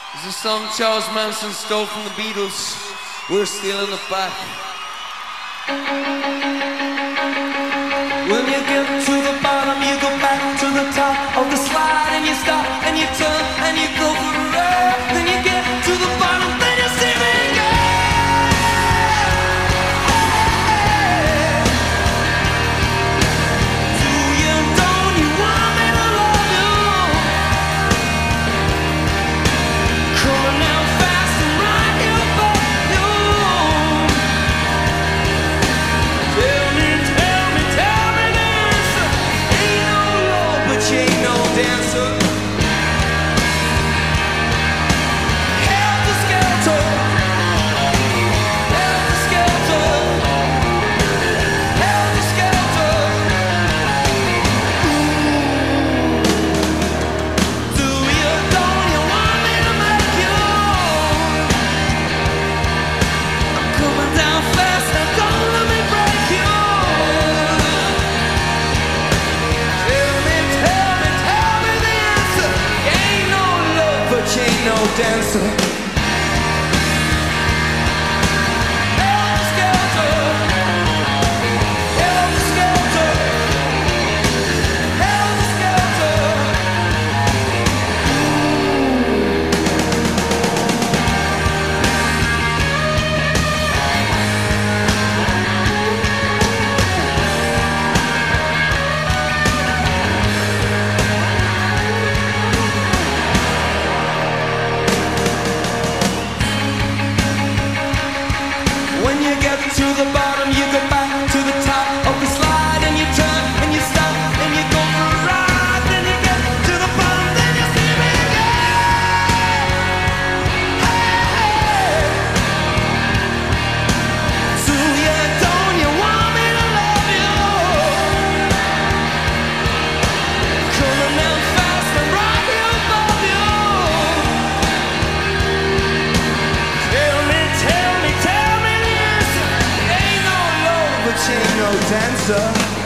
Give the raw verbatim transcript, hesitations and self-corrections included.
It's a song Charles Manson stole from the Beatles. We're stealing it back. When you get to the bottom, you go back to the top of the slide, and you stop, and you turn, and you go for a ride. Then you get to the bottom, then you see me go. Do you, don't you want me to love you? Coming down fast and right here above you. Tell me, tell me, tell me this. Ain't no love, but you ain't no dancer. Helter skelter, helter skelter, helter skelter. Do you, don't you want me to make you? I'm coming down fast, now don't let me break you. Tell me, tell me, tell me the answer. You ain't no love, but you ain't no dancer. Helter skelter, helter skelter, helter skelter. When you get to the bottom, you go back to the top of the slide, and you turn, and you stop, and you go for a ride. Then you get to the bottom, then you see me go. Hey, so yeah, don't you want me to love you? Coming down fast and right here above you. Tell me, tell me, tell me this. Ain't no love, but you ain't no dancer.